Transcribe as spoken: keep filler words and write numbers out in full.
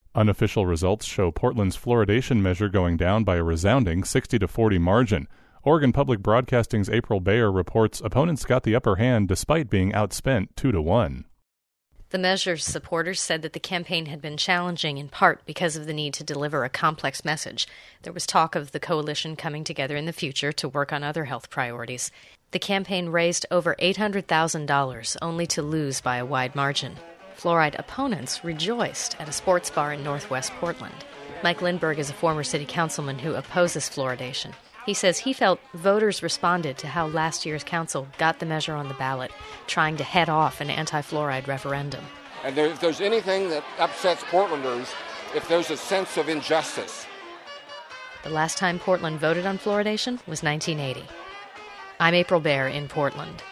Unofficial results show Portland's fluoridation measure going down by a resounding sixty to forty margin. Oregon Public Broadcasting's April Bayer reports opponents got the upper hand despite being outspent two to one. The measure's supporters said that the campaign had been challenging in part because of the need to deliver a complex message. There was talk of the coalition coming together in the future to work on other health priorities. The campaign raised over eight hundred thousand dollars, only to lose by a wide margin. Fluoride opponents rejoiced at a sports bar in northwest Portland. Mike Lindbergh is a former city councilman who opposes fluoridation. He says he felt voters responded to how last year's council got the measure on the ballot, trying to head off an anti-fluoride referendum. And there, if there's anything that upsets Portlanders, if there's a sense of injustice. The last time Portland voted on fluoridation was nineteen eighty. I'm April Bayer in Portland.